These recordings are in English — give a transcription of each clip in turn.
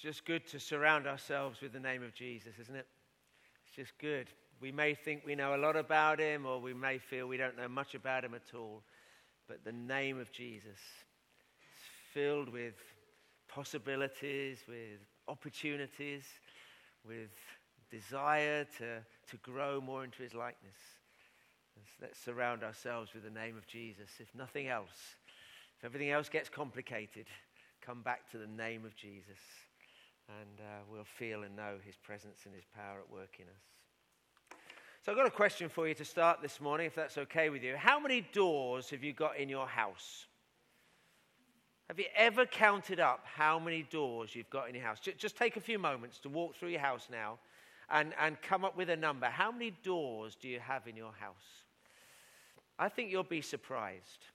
just good to surround ourselves with the name of Jesus, isn't it? It's just good. We may think we know a lot about him, or we may feel we don't know much about him at all. But the name of Jesus is filled with possibilities, with opportunities, with desire to grow more into his likeness. Let's surround ourselves with the name of Jesus. If nothing else, if everything else gets complicated, come back to the name of Jesus. And we'll feel and know his presence and his power at work in us. So I've got a question for you to start this morning, if that's okay with you. How many doors have you got in your house? Have you ever counted up how many doors you've got in your house? Just take a few moments to walk through your house now and come up with a number. How many doors do you have in your house? I think you'll be surprised.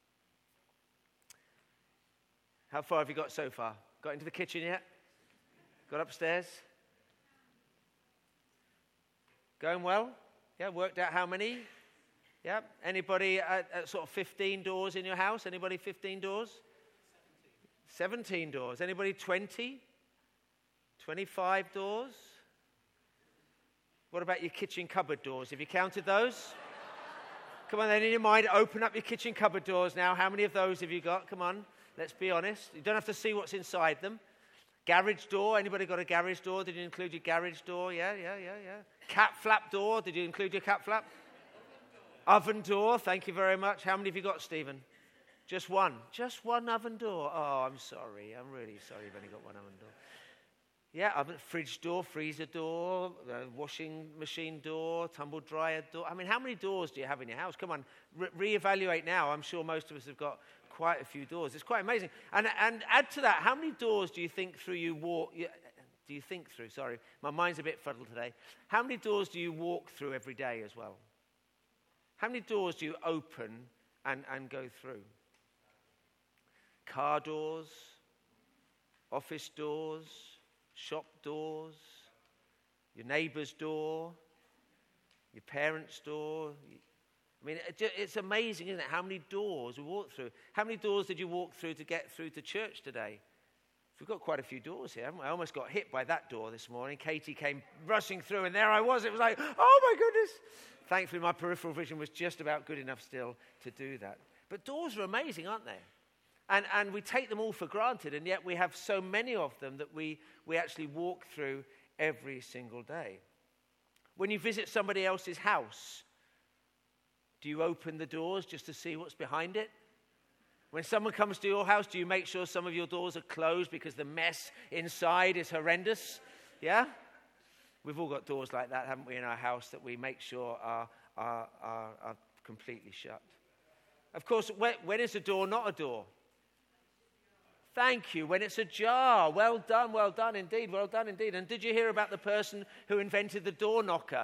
How far have you got so far? Got into the kitchen yet? Got upstairs? Going well? Yeah, worked out how many? Yeah. Anybody at sort of 15 doors in your house? Anybody 15 doors? 17 doors. Anybody 20? 25 doors? What about your kitchen cupboard doors? Have you counted those? Come on then, in your mind, open up your kitchen cupboard doors now. How many of those have you got? Come on, let's be honest. You don't have to see what's inside them. Garage door. Anybody got a garage door? Did you include your garage door? Yeah. Cat flap door. Did you include your cat flap? Oven door. Thank you very much. How many have you got, Stephen? Just one. Just one oven door. Oh, I'm sorry. I'm really sorry you've only got one oven door. Yeah, oven, fridge door, freezer door, washing machine door, tumble dryer door. I mean, how many doors do you have in your house? Come on, reevaluate now. I'm sure most of us have got quite a few doors. It's quite amazing. And add to that, how many doors do you think through you walk? Do you think through? Sorry, my mind's a bit fuddled today. How many doors do you walk through every day as well? How many doors do you open and go through? Car doors, office doors, shop doors, your neighbour's door, your parents' door. I mean, it's amazing, isn't it, how many doors we walk through. How many doors did you walk through to get through to church today? We've got quite a few doors here, haven't we? I almost got hit by that door this morning. Katie came rushing through, and there I was. It was like, oh, my goodness. Thankfully, my peripheral vision was just about good enough still to do that. But doors are amazing, aren't they? And we take them all for granted, and yet we have so many of them that we actually walk through every single day. When you visit somebody else's house, do you open the doors just to see what's behind it? When someone comes to your house, do you make sure some of your doors are closed because the mess inside is horrendous? Yeah? We've all got doors like that, haven't we, in our house that we make sure are completely shut. Of course, when is a door not a door? Thank you. When it's ajar. Well done indeed, well done indeed. And did you hear about the person who invented the door knocker?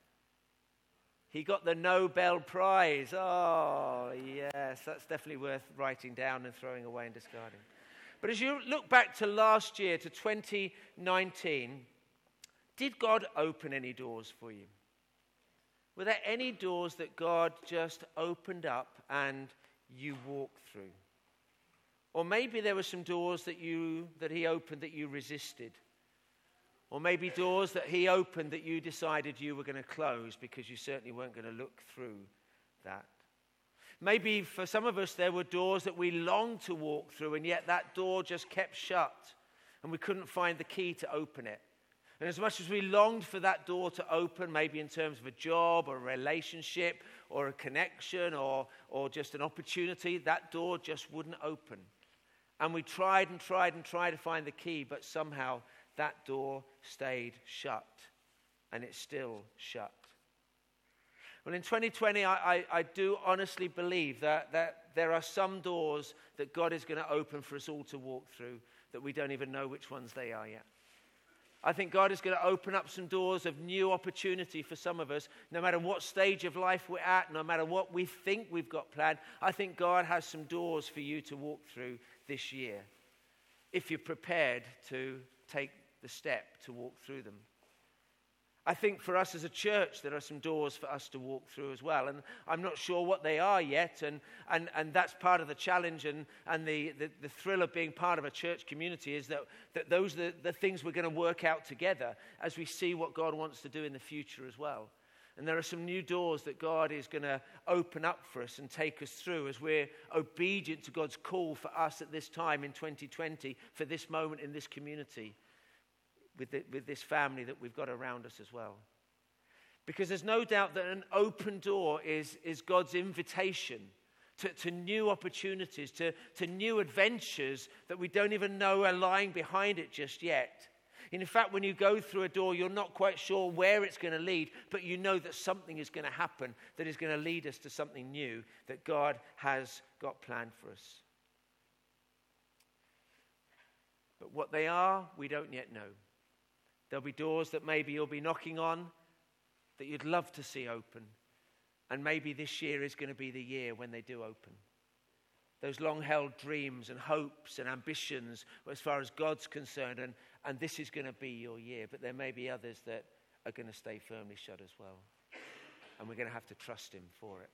He got the Nobel Prize. Oh, yes, that's definitely worth writing down and throwing away and discarding. But as you look back to last year, to 2019, did God open any doors for you? Were there any doors that God just opened up and you walked through? Or maybe there were some doors that he opened that you resisted. Or maybe doors that he opened that you decided you were going to close because you certainly weren't going to look through that. Maybe for some of us there were doors that we longed to walk through, and yet that door just kept shut and we couldn't find the key to open it. And as much as we longed for that door to open, maybe in terms of a job or a relationship or a connection or just an opportunity, that door just wouldn't open. And we tried to find the key, but somehow that door stayed shut, and it's still shut. Well, in 2020, I do honestly believe that there are some doors that God is going to open for us all to walk through that we don't even know which ones they are yet. I think God is going to open up some doors of new opportunity for some of us, no matter what stage of life we're at, no matter what we think we've got planned. I think God has some doors for you to walk through this year, if you're prepared to take the step to walk through them. I think for us as a church, there are some doors for us to walk through as well. And I'm not sure what they are yet. And that's part of the challenge and the thrill of being part of a church community is that those are the things we're going to work out together as we see what God wants to do in the future as well. And there are some new doors that God is going to open up for us and take us through as we're obedient to God's call for us at this time in 2020, for this moment in this community, with this family that we've got around us as well. Because there's no doubt that an open door is God's invitation to new opportunities, to new adventures that we don't even know are lying behind it just yet. In fact, when you go through a door, you're not quite sure where it's going to lead, but you know that something is going to happen that is going to lead us to something new that God has got planned for us. But what they are, we don't yet know. There'll be doors that maybe you'll be knocking on that you'd love to see open. And maybe this year is going to be the year when they do open. Those long-held dreams and hopes and ambitions as far as God's concerned. And this is going to be your year. But there may be others that are going to stay firmly shut as well. And we're going to have to trust him for it.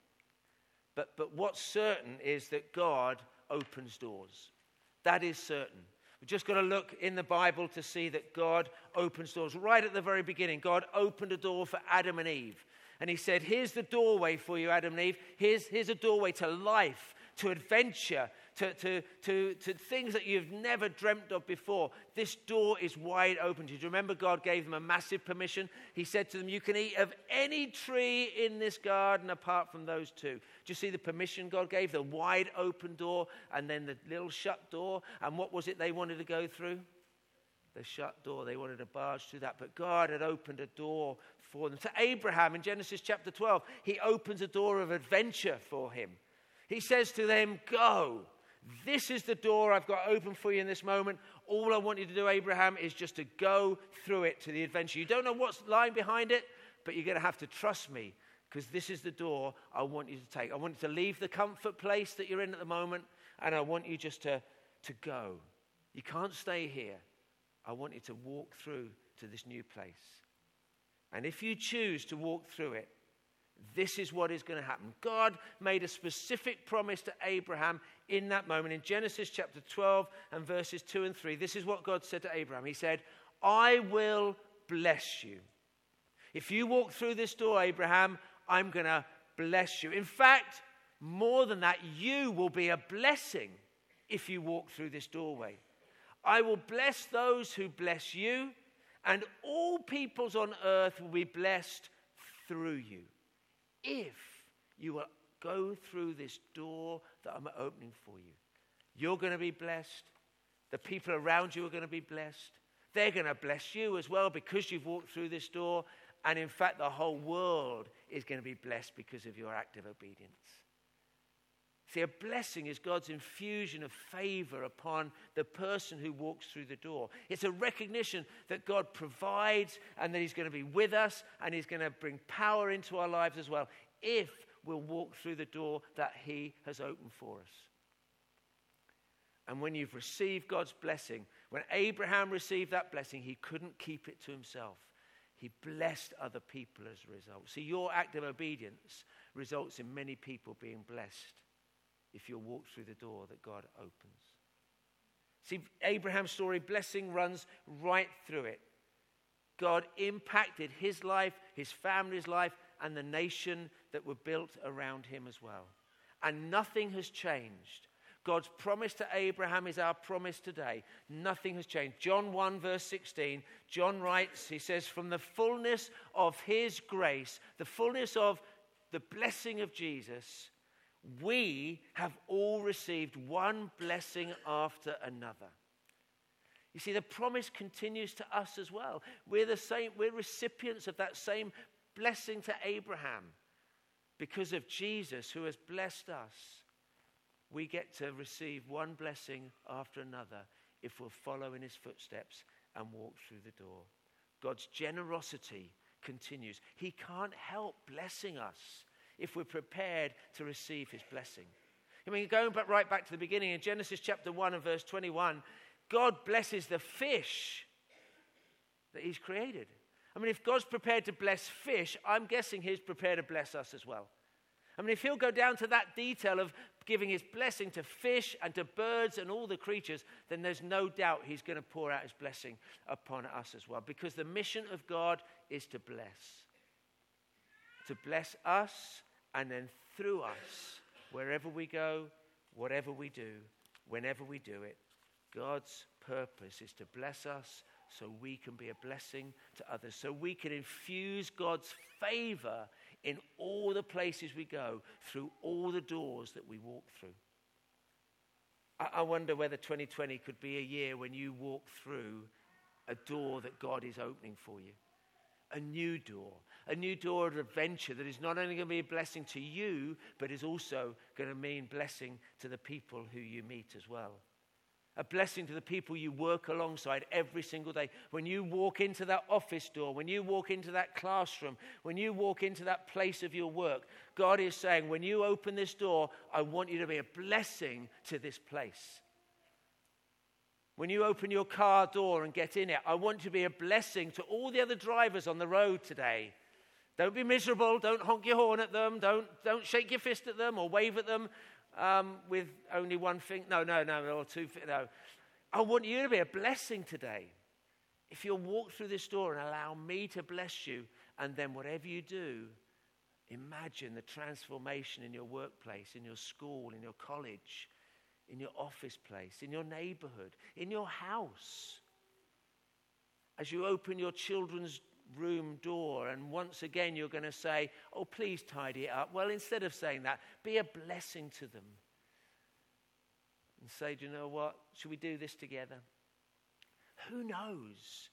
But what's certain is that God opens doors. That is certain. We've just got to look in the Bible to see that God opens doors. Right at the very beginning, God opened a door for Adam and Eve. And he said, here's the doorway for you, Adam and Eve. Here's a doorway to life, to adventure, to things that you've never dreamt of before. This door is wide open to you. Do you remember God gave them a massive permission? He said to them, you can eat of any tree in this garden apart from those two. Do you see the permission God gave? The wide open door and then the little shut door. And what was it they wanted to go through? The shut door. They wanted to barge through that. But God had opened a door for them. To Abraham in Genesis chapter 12, he opens a door of adventure for him. He says to them, go. This is the door I've got open for you in this moment. All I want you to do, Abraham, is just to go through it to the adventure. You don't know what's lying behind it, but you're going to have to trust me because this is the door I want you to take. I want you to leave the comfort place that you're in at the moment, and I want you just to go. You can't stay here. I want you to walk through to this new place. And if you choose to walk through it, this is what is going to happen. God made a specific promise to Abraham in that moment. In Genesis chapter 12 and verses 2 and 3, this is what God said to Abraham. He said, I will bless you. If you walk through this door, Abraham, I'm going to bless you. In fact, more than that, you will be a blessing if you walk through this doorway. I will bless those who bless you, and all peoples on earth will be blessed through you. If you will go through this door that I'm opening for you, you're going to be blessed. The people around you are going to be blessed. They're going to bless you as well because you've walked through this door. And in fact, the whole world is going to be blessed because of your act of obedience. See, a blessing is God's infusion of favor upon the person who walks through the door. It's a recognition that God provides and that he's going to be with us and he's going to bring power into our lives as well if we'll walk through the door that he has opened for us. And when you've received God's blessing, when Abraham received that blessing, he couldn't keep it to himself. He blessed other people as a result. See, your act of obedience results in many people being blessed if you'll walk through the door that God opens. See, Abraham's story, blessing runs right through it. God impacted his life, his family's life, and the nation that were built around him as well. And nothing has changed. God's promise to Abraham is our promise today. Nothing has changed. John 1 verse 16, John writes, he says, from the fullness of his grace, the fullness of the blessing of Jesus, we have all received one blessing after another. You see, the promise continues to us as well. We're recipients of that same blessing to Abraham. Because of Jesus who has blessed us, we get to receive one blessing after another if we'll follow in his footsteps and walk through the door. God's generosity continues. He can't help blessing us if we're prepared to receive his blessing. I mean, going right back to the beginning, in Genesis chapter 1 and verse 21, God blesses the fish that he's created. I mean, if God's prepared to bless fish, I'm guessing he's prepared to bless us as well. I mean, if he'll go down to that detail of giving his blessing to fish and to birds and all the creatures, then there's no doubt he's going to pour out his blessing upon us as well. Because the mission of God is to bless. To bless us, and then through us, wherever we go, whatever we do, whenever we do it, God's purpose is to bless us so we can be a blessing to others, so we can infuse God's favor in all the places we go, through all the doors that we walk through. I wonder whether 2020 could be a year when you walk through a door that God is opening for you. A new door of adventure that is not only going to be a blessing to you, but is also going to mean blessing to the people who you meet as well. A blessing to the people you work alongside every single day. When you walk into that office door, when you walk into that classroom, when you walk into that place of your work, God is saying, when you open this door, I want you to be a blessing to this place. When you open your car door and get in it, I want you to be a blessing to all the other drivers on the road today. Don't be miserable. Don't honk your horn at them. Don't shake your fist at them or wave at them. With only one thing. No, or two. No. I want you to be a blessing today. If you'll walk through this door and allow me to bless you, and then whatever you do, imagine the transformation in your workplace, in your school, in your college, in your office place, in your neighborhood, in your house. As you open your children's room door, and once again you're going to say, oh, please tidy it up. Well, instead of saying that, be a blessing to them and say, do you know what, should we do this together? Who knows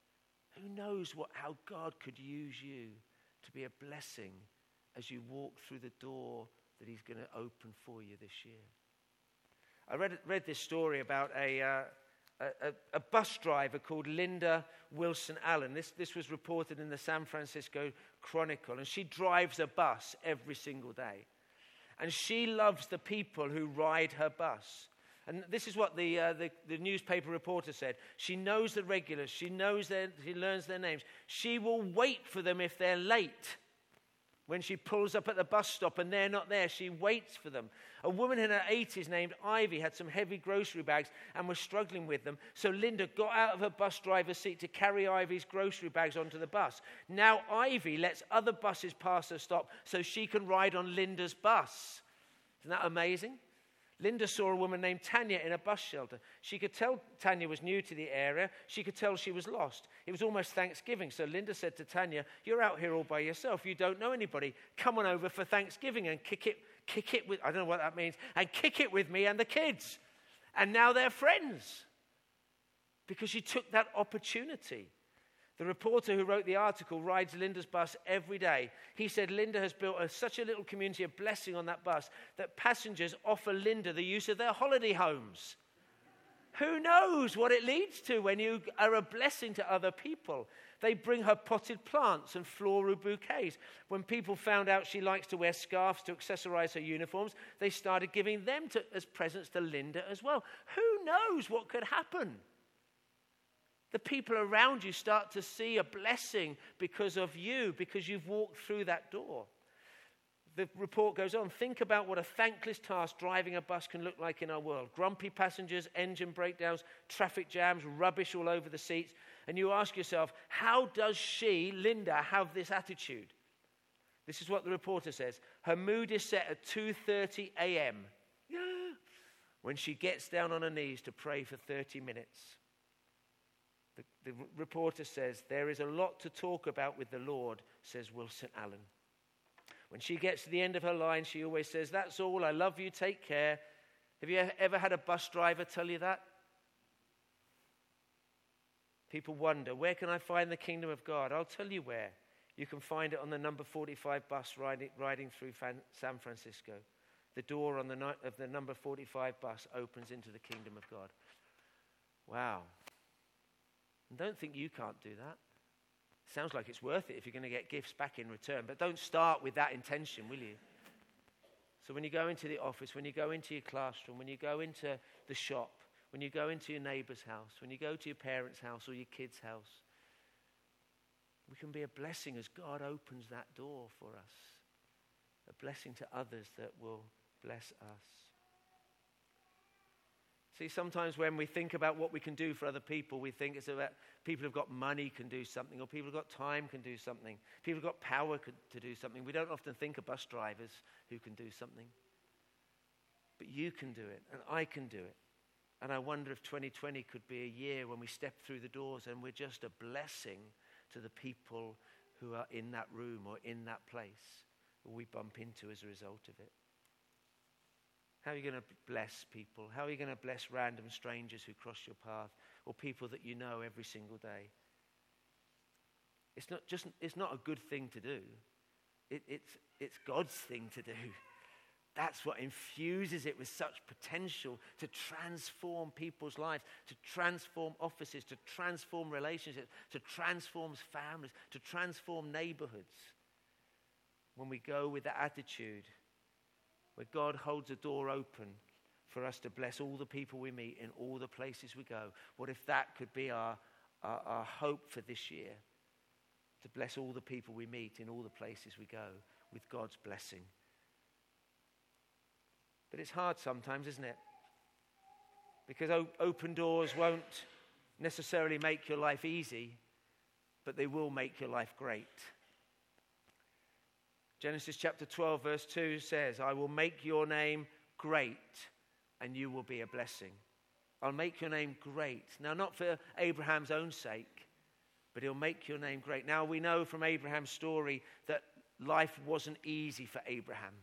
how God could use you to be a blessing as you walk through the door that he's going to open for you this year. I read this story about a bus driver called Linda Wilson Allen. This was reported in the San Francisco Chronicle, and she drives a bus every single day. And she loves the people who ride her bus. And this is what the newspaper reporter said. She knows the regulars. She learns their names. She will wait for them if they're late. When she pulls up at the bus stop and they're not there, she waits for them. A woman in her 80s named Ivy had some heavy grocery bags and was struggling with them. So Linda got out of her bus driver's seat to carry Ivy's grocery bags onto the bus. Now Ivy lets other buses pass her stop so she can ride on Linda's bus. Isn't that amazing? Linda saw a woman named Tanya in a bus shelter. She could tell Tanya was new to the area. She could tell she was lost. It was almost Thanksgiving, so Linda said to Tanya, you're out here all by yourself. You don't know anybody. Come on over for Thanksgiving and kick it with, I don't know what that means, and kick it with me and the kids. And now they're friends because she took that opportunity. The reporter who wrote the article rides Linda's bus every day. He said Linda has built such a little community of blessing on that bus that passengers offer Linda the use of their holiday homes. Who knows what it leads to when you are a blessing to other people? They bring her potted plants and floral bouquets. When people found out she likes to wear scarves to accessorize her uniforms, they started giving them as presents to Linda as well. Who knows what could happen? The people around you start to see a blessing because of you, because you've walked through that door. The report goes on, think about what a thankless task driving a bus can look like in our world. Grumpy passengers, engine breakdowns, traffic jams, rubbish all over the seats. And you ask yourself, how does she, Linda, have this attitude? This is what the reporter says. Her mood is set at 2:30 a.m. when she gets down on her knees to pray for 30 minutes. The reporter says, there is a lot to talk about with the Lord, says Wilson Allen. When she gets to the end of her line, she always says, that's all, I love you, take care. Have you ever had a bus driver tell you that? People wonder, where can I find the kingdom of God? I'll tell you where. You can find it on the number 45 bus riding through San Francisco. The door on of the number 45 bus opens into the kingdom of God. Wow. And don't think you can't do that. Sounds like it's worth it if you're going to get gifts back in return. But don't start with that intention, will you? So when you go into the office, when you go into your classroom, when you go into the shop, when you go into your neighbour's house, when you go to your parents' house or your kid's house, We can be a blessing as God opens that door for us. A blessing to others that will bless us. See, sometimes when we think about what we can do for other people, we think it's about people who've got money can do something, or people who've got time can do something, people who've got power to do something. We don't often think of bus drivers who can do something. But you can do it, and I can do it. And I wonder if 2020 could be a year when we step through the doors and we're just a blessing to the people who are in that room or in that place that we bump into as a result of it. How are you going to bless people? How are you going to bless random strangers who cross your path, or people that you know every single day? It's not a good thing to do. It's God's thing to do. That's what infuses it with such potential to transform people's lives, to transform offices, to transform relationships, to transform families, to transform neighborhoods. When we go with that attitude, where God holds a door open for us to bless all the people we meet in all the places we go. What if that could be our hope for this year? To bless all the people we meet in all the places we go with God's blessing. But it's hard sometimes, isn't it? Because open doors won't necessarily make your life easy, but they will make your life great. Genesis chapter 12 verse 2 says, I will make your name great and you will be a blessing. I'll make your name great. Now, not for Abraham's own sake, but he'll make your name great. Now, we know from Abraham's story that life wasn't easy for Abraham.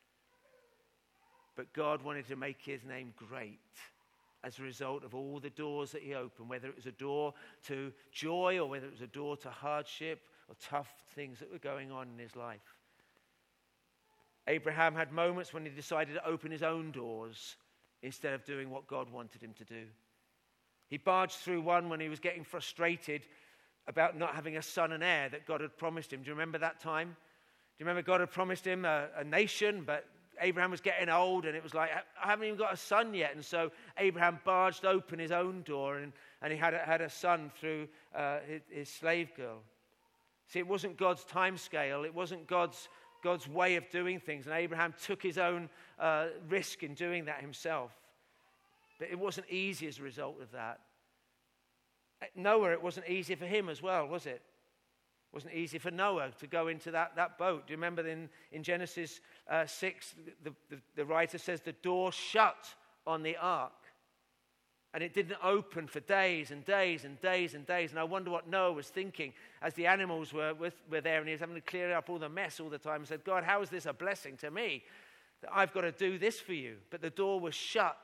But God wanted to make his name great as a result of all the doors that he opened, whether it was a door to joy or whether it was a door to hardship or tough things that were going on in his life. Abraham had moments when he decided to open his own doors instead of doing what God wanted him to do. He barged through one when he was getting frustrated about not having a son and heir that God had promised him. Do you remember that time? Do you remember God had promised him a nation, but Abraham was getting old and it was like, I haven't even got a son yet. And so Abraham barged open his own door and he had a son through his slave girl. See, it wasn't God's time scale. It wasn't God's way of doing things. And Abraham took his own risk in doing that himself. But it wasn't easy as a result of that. Noah, it wasn't easy for him as well, was it? It wasn't easy for Noah to go into that boat. Do you remember in Genesis 6, the writer says the door shut on the ark. And it didn't open for days and days and days and days. And I wonder what Noah was thinking as the animals were there and he was having to clear up all the mess all the time. And said, God, how is this a blessing to me that I've got to do this for you? But the door was shut.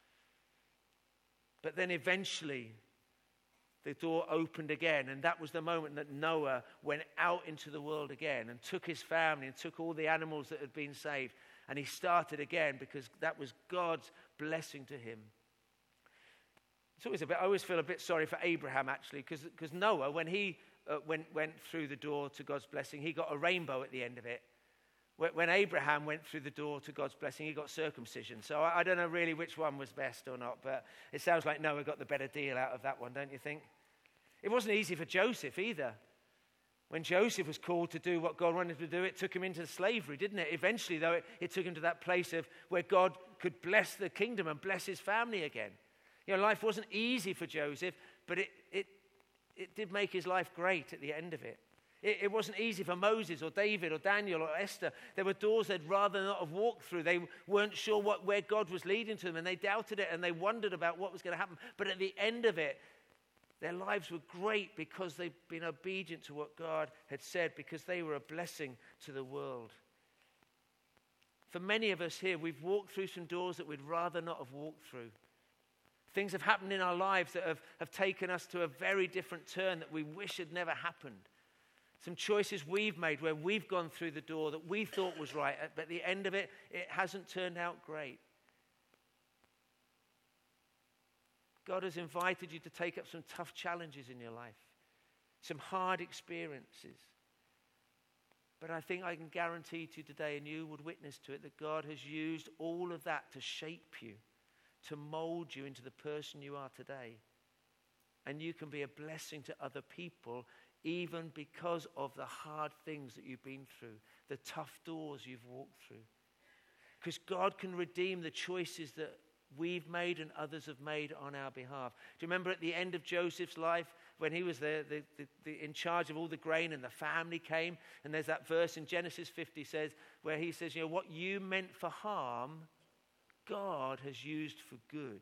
But then eventually the door opened again. And that was the moment that Noah went out into the world again and took his family and took all the animals that had been saved. And he started again because that was God's blessing to him. I always feel a bit sorry for Abraham, actually, because Noah, when he went through the door to God's blessing, he got a rainbow at the end of it. When Abraham went through the door to God's blessing, he got circumcision. So I don't know really which one was best or not, but it sounds like Noah got the better deal out of that one, don't you think? It wasn't easy for Joseph either. When Joseph was called to do what God wanted him to do, it took him into slavery, didn't it? Eventually, though, it took him to that place of where God could bless the kingdom and bless his family again. You know, life wasn't easy for Joseph, but it did make his life great at the end of it. It wasn't easy for Moses or David or Daniel or Esther. There were doors they'd rather not have walked through. They weren't sure where God was leading to them, and they doubted it, and they wondered about what was going to happen. But at the end of it, their lives were great because they'd been obedient to what God had said, because they were a blessing to the world. For many of us here, we've walked through some doors that we'd rather not have walked through. Things have happened in our lives that have taken us to a very different turn that we wish had never happened. Some choices we've made where we've gone through the door that we thought was right, but at the end of it, it hasn't turned out great. God has invited you to take up some tough challenges in your life, some hard experiences. But I think I can guarantee to you today, and you would witness to it, that God has used all of that to shape you, to mold you into the person you are today. And you can be a blessing to other people even because of the hard things that you've been through, the tough doors you've walked through. Because God can redeem the choices that we've made and others have made on our behalf. Do you remember at the end of Joseph's life when he was there, in charge of all the grain and the family came? And there's that verse in Genesis 50 where he says, what you meant for harm, God has used for good.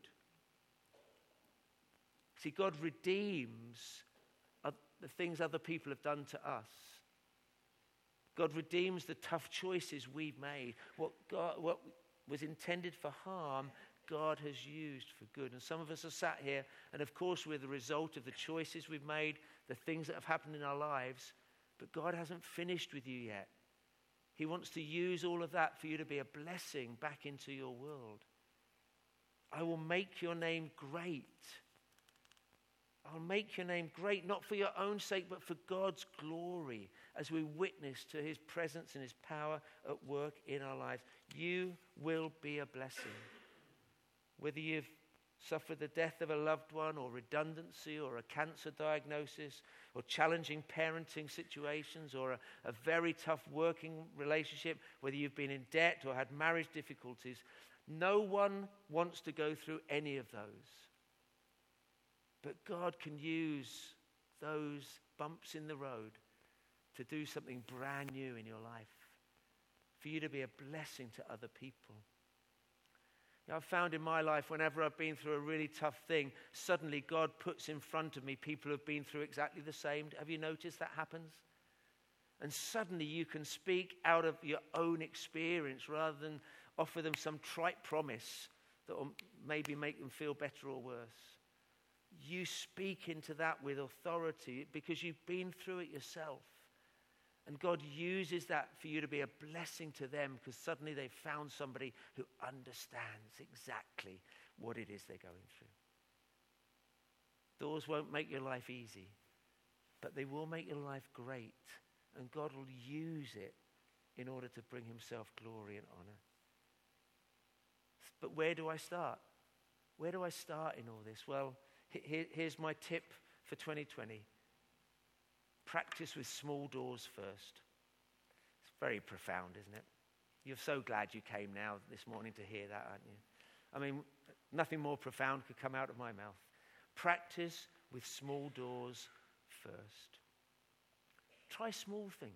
See, God redeems the things other people have done to us. God redeems the tough choices we've made. What was intended for harm, God has used for good. And some of us are sat here, and of course we're the result of the choices we've made, the things that have happened in our lives, but God hasn't finished with you yet. He wants to use all of that for you to be a blessing back into your world. I will make your name great. I'll make your name great, not for your own sake, but for God's glory, as we witness to his presence and his power at work in our lives. You will be a blessing. Whether you've suffered the death of a loved one, or redundancy, or a cancer diagnosis, or challenging parenting situations, or a very tough working relationship, whether you've been in debt or had marriage difficulties, no one wants to go through any of those. But God can use those bumps in the road to do something brand new in your life, for you to be a blessing to other people. I've found in my life, whenever I've been through a really tough thing, suddenly God puts in front of me people who have been through exactly the same. Have you noticed that happens? And suddenly you can speak out of your own experience rather than offer them some trite promise that will maybe make them feel better or worse. You speak into that with authority because you've been through it yourself. And God uses that for you to be a blessing to them, because suddenly they've found somebody who understands exactly what it is they're going through. Doors won't make your life easy, but they will make your life great. And God will use it in order to bring himself glory and honor. But where do I start? Where do I start in all this? Well, here's my tip for 2020. Practice with small doors first. It's very profound, isn't it? You're so glad you came now this morning to hear that, aren't you? I mean, nothing more profound could come out of my mouth. Practice with small doors first. Try small things.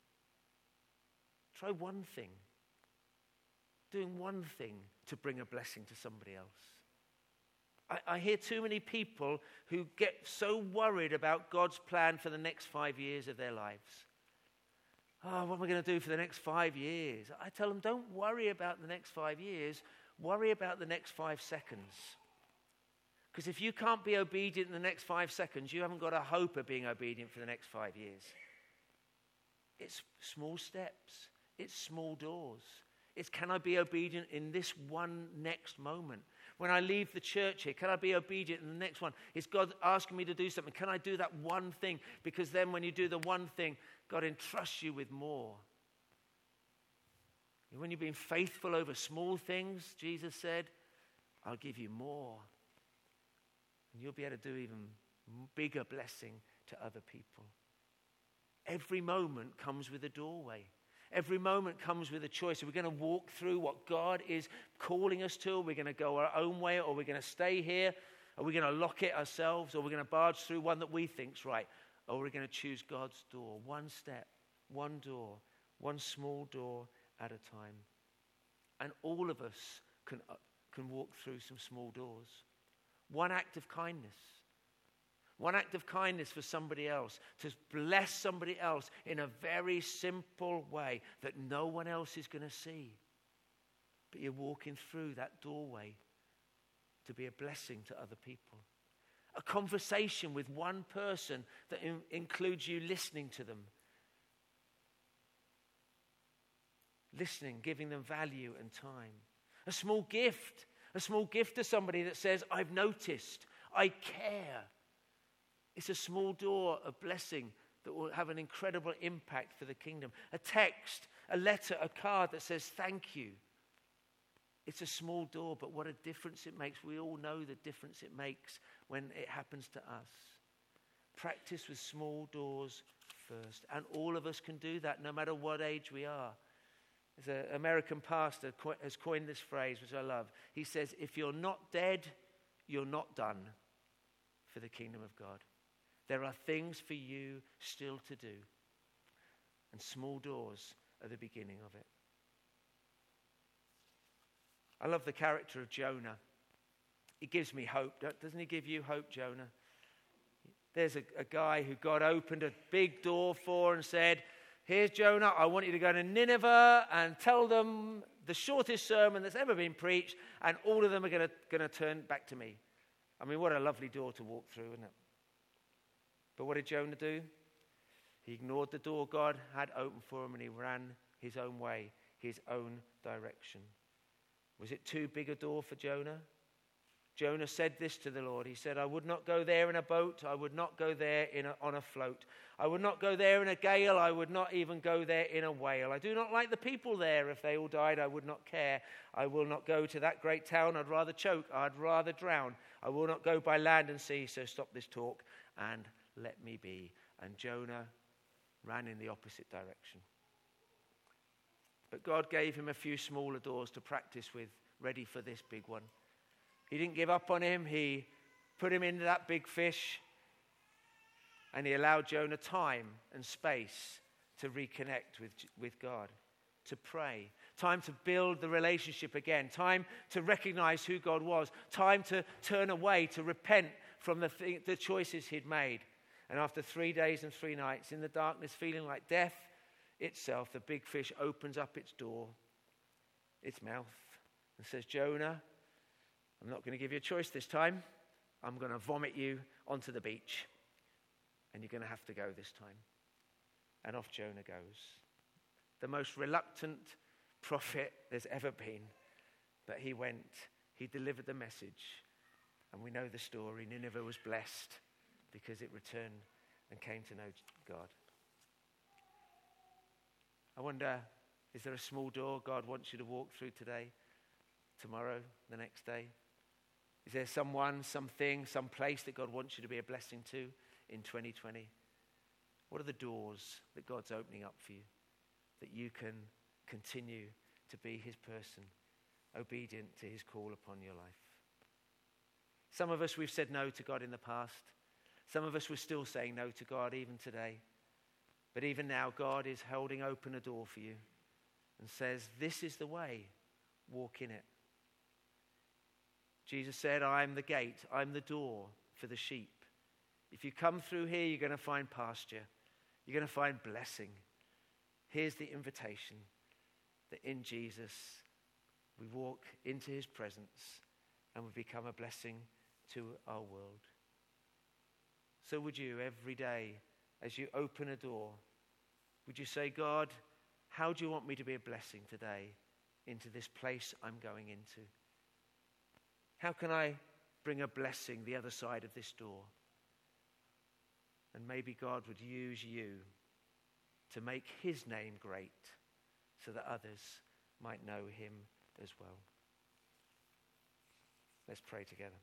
Try one thing. Doing one thing to bring a blessing to somebody else. I hear too many people who get so worried about God's plan for the next 5 years of their lives. Oh, what am I going to do for the next 5 years? I tell them, don't worry about the next 5 years. Worry about the next 5 seconds. Because if you can't be obedient in the next 5 seconds, you haven't got a hope of being obedient for the next 5 years. It's small steps. It's small doors. It's, can I be obedient in this one next moment? When I leave the church here, can I be obedient in the next one? Is God asking me to do something? Can I do that one thing? Because then when you do the one thing, God entrusts you with more. And when you've been faithful over small things, Jesus said, I'll give you more. And you'll be able to do even bigger blessing to other people. Every moment comes with a doorway. Every moment comes with a choice. Are we going to walk through what God is calling us to? Are we going to go our own way? Or are we going to stay here? Are we going to lock it ourselves? Or are we going to barge through one that we think's right? Or are we going to choose God's door? One step, one door, one small door at a time. And all of us can walk through some small doors. One act of kindness. One act of kindness for somebody else, to bless somebody else in a very simple way that no one else is going to see. But you're walking through that doorway to be a blessing to other people. A conversation with one person that includes you listening to them. Listening, giving them value and time. A small gift to somebody that says, I've noticed, I care. It's a small door of blessing that will have an incredible impact for the kingdom. A text, a letter, a card that says thank you. It's a small door, but what a difference it makes. We all know the difference it makes when it happens to us. practice with small doors first. And all of us can do that, no matter what age we are. There's an American pastor has coined this phrase, which I love. He says, if you're not dead, you're not done for the kingdom of God. There are things for you still to do. And small doors are the beginning of it. I love the character of Jonah. He gives me hope. Doesn't he give you hope, Jonah? There's a guy who God opened a big door for and said, here's Jonah, I want you to go to Nineveh and tell them the shortest sermon that's ever been preached, and all of them are going to turn back to me. I mean, what a lovely door to walk through, isn't it? But what did Jonah do? He ignored the door God had opened for him, and he ran his own way, his own direction. Was it too big a door for Jonah? Jonah said this to the Lord. He said, I would not go there in a boat. I would not go there on a float. I would not go there in a gale. I would not even go there in a whale. I do not like the people there. If they all died, I would not care. I will not go to that great town. I'd rather choke. I'd rather drown. I will not go by land and sea. So stop this talk and let me be. And Jonah ran in the opposite direction. But God gave him a few smaller doors to practice with, ready for this big one. He didn't give up on him. He put him into that big fish. And he allowed Jonah time and space to reconnect with God, to pray. Time to build the relationship again. Time to recognize who God was. Time to turn away, to repent from the choices he'd made. And after 3 days and 3 nights in the darkness, feeling like death itself, the big fish opens up its door, its mouth, and says, Jonah, I'm not going to give you a choice this time. I'm going to vomit you onto the beach. And you're going to have to go this time. And off Jonah goes. The most reluctant prophet there's ever been. But he went. He delivered the message. And we know the story. Nineveh was blessed because it returned and came to know God. I wonder, is there a small door God wants you to walk through today, tomorrow, the next day? Is there someone, something, some place that God wants you to be a blessing to in 2020? What are the doors that God's opening up for you that you can continue to be his person, obedient to his call upon your life? Some of us, we've said no to God in the past. Some of us, we're still saying no to God even today. But even now, God is holding open a door for you and says, this is the way, walk in it. Jesus said, I'm the gate, I'm the door for the sheep. If you come through here, you're going to find pasture. You're going to find blessing. Here's the invitation that in Jesus, we walk into his presence and we become a blessing to our world. So would you, every day, as you open a door, would you say, God, how do you want me to be a blessing today into this place I'm going into? How can I bring a blessing the other side of this door? And maybe God would use you to make his name great so that others might know him as well. Let's pray together.